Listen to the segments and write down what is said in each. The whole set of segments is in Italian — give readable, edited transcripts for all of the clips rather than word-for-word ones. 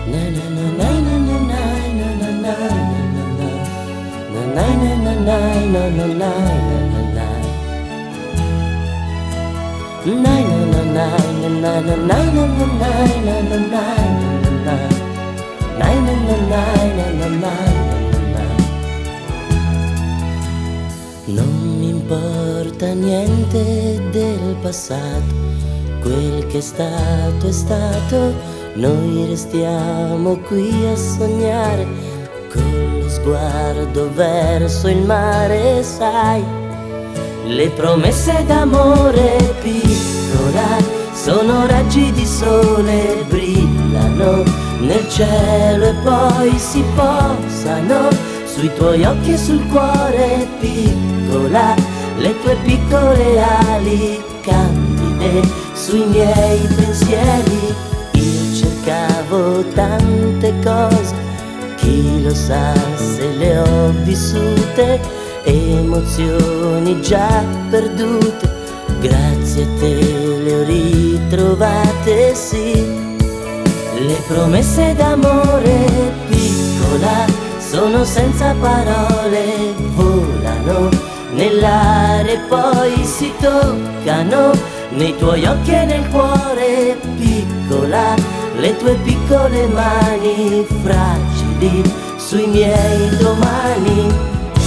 Non mi importa niente del passato, quel che è stato, noi restiamo qui a sognare, con lo sguardo verso il mare, sai, le promesse d'amore piccola sono raggi di sole, brillano nel cielo e poi si posano sui tuoi occhi e sul cuore, piccola, le tue piccole ali candide sui miei pensieri. Io cercavo tante cose, chi lo sa se le ho vissute, emozioni già perdute, grazie a te le ho ritrovate, sì. Le promesse d'amore piccola sono senza parole, volano nell'aria e poi si toccano nei tuoi occhi e nel cuore, piccola, le tue piccole mani fragili sui miei domani.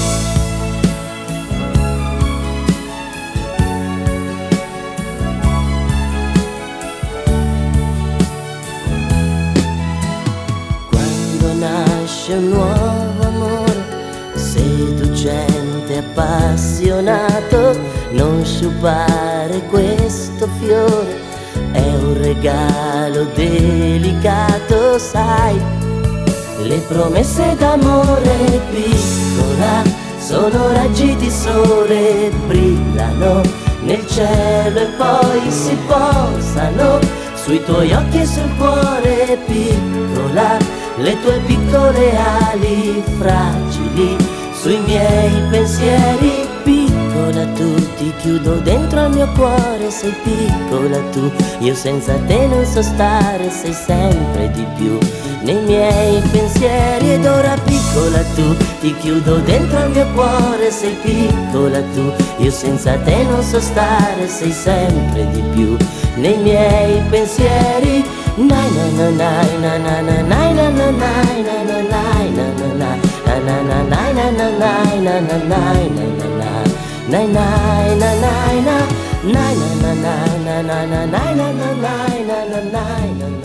Nasce un nuovo amore, seducente, appassionato, non sciupare questo fiore, è un regalo delicato, sai. Le promesse d'amore piccola sono raggi di sole, brillano nel cielo e poi si posano sui tuoi occhi e sul cuore, piccola, le tue piccole ali fragili sui miei pensieri, piccola tu, ti chiudo dentro al mio cuore, sei piccola tu, io senza te non so stare, sei sempre di più nei miei pensieri. Ed ora piccola tu, ti chiudo dentro al mio cuore, sei piccola tu, io senza te non so stare, sei sempre di più nei miei pensieri. Nai na na nai na na na nai na na nai na na nai na na na na na nai na na nai na na nai na na na nai nai na nai na nai na na na na na nai na na nai na na nai na